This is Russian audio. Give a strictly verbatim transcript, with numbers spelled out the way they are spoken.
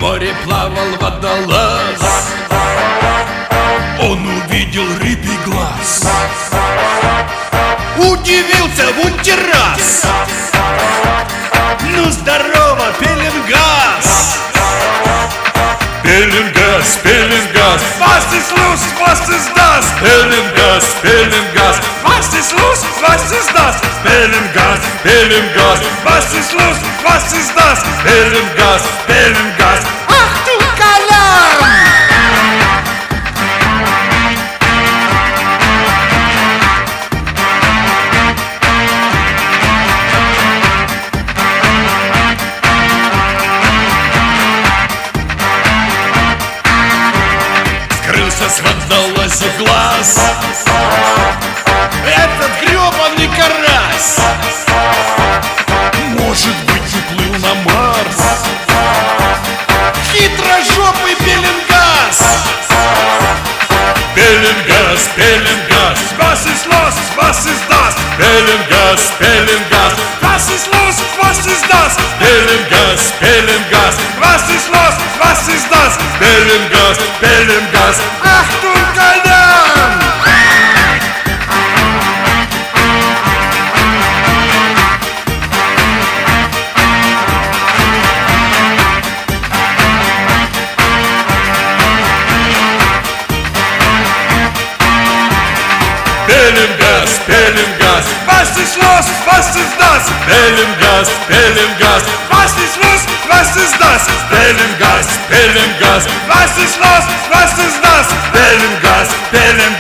море плавал водолаз. Он увидел рыбий глаз, удивился в унтераз. Ну здорово, пеленгаз! Пеленгаз, пеленгаз, was ist los, was ist das? Пеленгаз, пеленгаз, was ist los, was ist das? Пеленгаз, пеленгаз, was ist los, was ist das? Пеленгаз, пеленгаз, ах du Колян! Скрылся с водолаза глаз этот гребаный карась. Может быть, уплыл на Марс хитрожопый пеленгаз. Пеленгаз, пеленгаз, was ist los, was ist das? Пеленгаз, пеленгаз, was ist los, was ist das? Пеленгаз, пеленгаз, was ist los, was ist das? Пеленгаз, пеленгаз, ах du Колян! Пеленгаз, пеленгаз, was ist los, was ist das? Пеленгаз, пеленгаз, was ist los, was ist das? Пеленгаз, пеленгаз, was ist los, was ist das? Пеленгаз, пеленгаз.